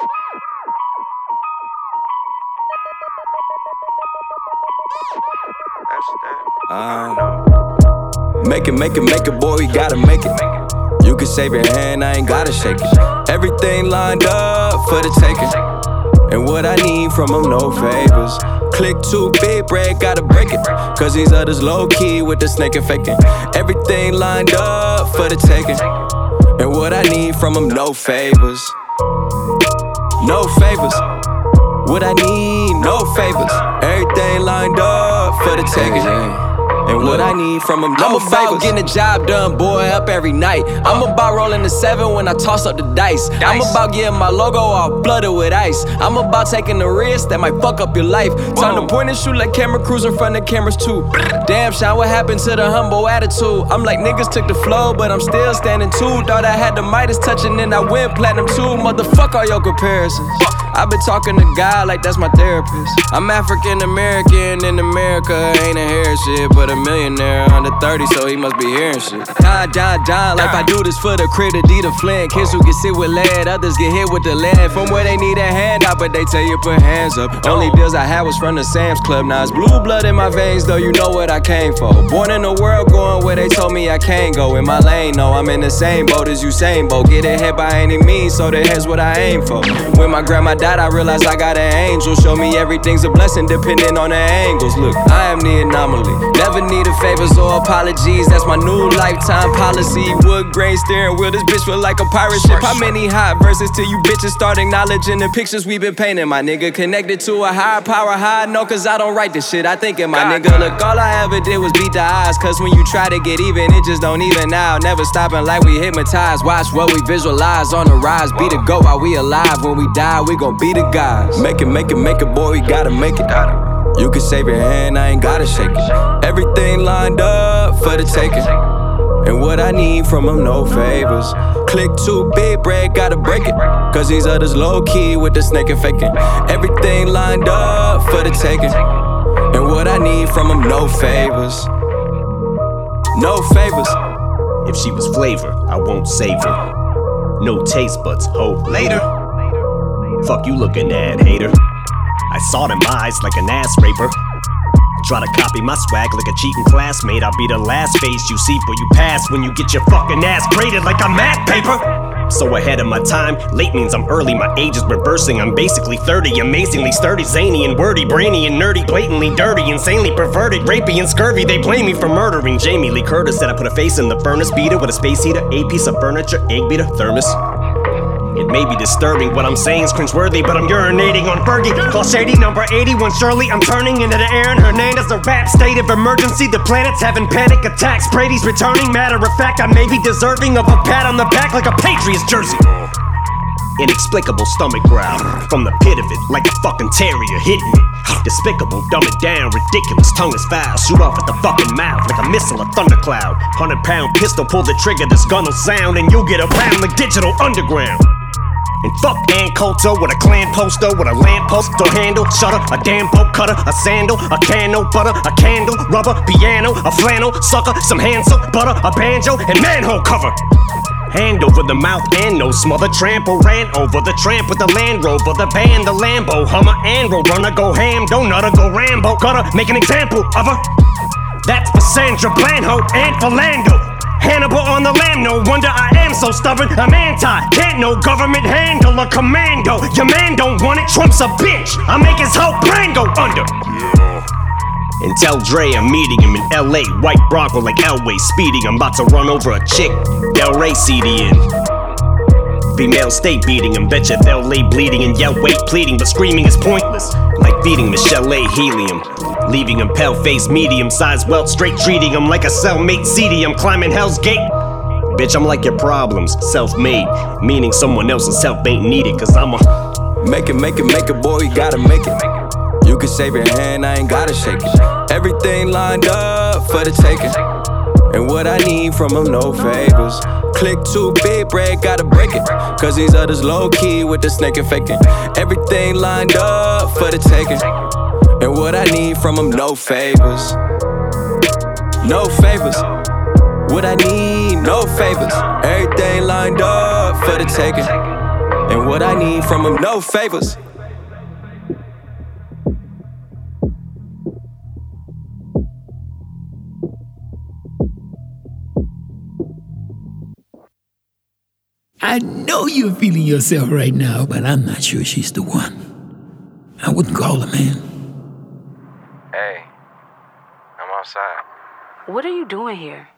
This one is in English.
Make it, boy, you gotta make it. You can save your hand, I ain't gotta shake it. Everything lined up for the taking. And what I need from them, no favors. Click too big, bread, gotta break it. Cause these others low-key with the snake and faking. Everything lined up for the taking. And what I need from them, no favors. No favors. What I need, no favors. Everything lined up for the taking. And what I need from them, no favors. I'm about getting the job done, boy, up every night. I'm about rolling the 7 when I toss up the dice. I'm about getting my logo all blooded with ice. I'm about taking the risk that might fuck up your life. Time to point and shoot like camera crews in front of cameras too. Damn, Sean, what happened to the humble attitude? I'm like, niggas took the flow, but I'm still standing too. Thought I had the Midas touching and I went platinum too. Motherfuck all your comparisons. I've been talking to God like that's my therapist. I'm African American in America, ain't inherit shit, but a millionaire under 30, so he must be hearing shit. Don, like I do this for the critter, D the Flint. Kids who get sit with lead, others get hit with the lead. From where they need a hand out, but they tell you put hands up. Only deals I had was from the Sam's Club. Now it's blue blood in my veins, though you know what I came for. Born in the world, going where they told me I can't go. In my lane, no, I'm in the same boat as Usain Bolt. Get ahead by any means, so the head's what I aim for. When my grandma died, I realized I got an angel. Show me everything's a blessing, depending on the angles. Look, I am the anomaly. Never needed favors or apologies. That's my new lifetime policy. Wood grain steering wheel, this bitch feel like a pirate ship. How many hot verses till you bitches start acknowledging the pictures we been painting? My nigga connected to a higher power, high no, cause I don't write this shit. I think it, my nigga. Look, all I ever did was beat the odds. Cause when you try to get even, it just don't even out. Never stopping like we hypnotized. Watch what we visualize on the rise. Be the go while we alive. When we die, we gon' be the guys. Make it, boy, you gotta make it. You can save your hand, I ain't gotta shake it. Everything lined up for the taking. And what I need from them, no favors. Click too big, bread, gotta break it. Cause these others low-key with the snake and faking. Everything lined up for the taking. And what I need from them, no favors. No favors. If she was flavor, I won't save her. No taste buds, hope later. Fuck you looking at, hater. I saw them eyes like an ass raper. Try to copy my swag like a cheating classmate. I'll be the last face you see before you pass when you get your fucking ass graded like a math paper. So ahead of my time, late means I'm early, my age is reversing. I'm basically 30, amazingly sturdy, zany and wordy, brainy and nerdy, blatantly dirty, insanely perverted, rapey and scurvy. They blame me for murdering Jamie Lee Curtis. Said I put a face in the furnace, beater with a space heater, a piece of furniture, egg beater, thermos. It may be disturbing, what I'm saying is cringeworthy, but I'm urinating on Fergie. Call Shady number 81 Shirley. I'm turning into the Aaron Hernandez, a rap state of emergency. The planet's having panic attacks. Brady's returning, matter of fact, I may be deserving of a pat on the back like a Patriots jersey. Inexplicable stomach growl from the pit of it, like a fucking terrier hitting it. Despicable, dumb it down, ridiculous, tongue is foul. Shoot off at the fucking mouth like a missile, a thundercloud. 100-pound pistol, pull the trigger, this gun will sound, and you'll get around like Digital Underground. And fuck Ann Coulter with a clan poster with a lamppost or handle, shutter, a damn bolt cutter, a sandal, a can no butter, a candle, rubber, piano, a flannel, sucker, some hand soap, butter, a banjo, and manhole cover. Hand over the mouth and no smother, trample, ran over the tramp with the Land Rover, the band, the Lambo, Hummer, and Roadrunner, go ham, donut, go Rambo, gotta make an example of her. That's for Sandra Blanco and for Lando. Hannibal on the lamb, no wonder I am so stubborn. I'm anti, can't no government handle a commando. Your man don't want it, Trump's a bitch. I make his whole plan go under. And tell Dre I'm meeting him in LA. White Bronco like Elway speeding. I'm about to run over a chick, Del Rey CD in. Female state beating him, betcha they'll lay bleeding and yell wait pleading, but screaming is pointless. Like feeding Michelle A. helium, leaving him pale-faced, medium-sized welt, straight treating him like a cellmate seedy. I'm climbing Hell's Gate. Bitch, I'm like your problems, self-made, meaning someone else's help ain't needed, cause I'm a Make it, boy, you gotta make it. You can save your hand, I ain't gotta shake it. Everything lined up for the taking. And what I need from them, no favors. Click too big, bread, gotta break it. Cause these others low-key with the snake and faking. Everything lined up for the taking. And what I need from them, no favors. No favors. What I need, no favors. Everything lined up for the taking. And what I need from him, no favors. I know you're feeling yourself right now, but I'm not sure she's the one. I wouldn't call her, man. Hey, I'm outside. What are you doing here?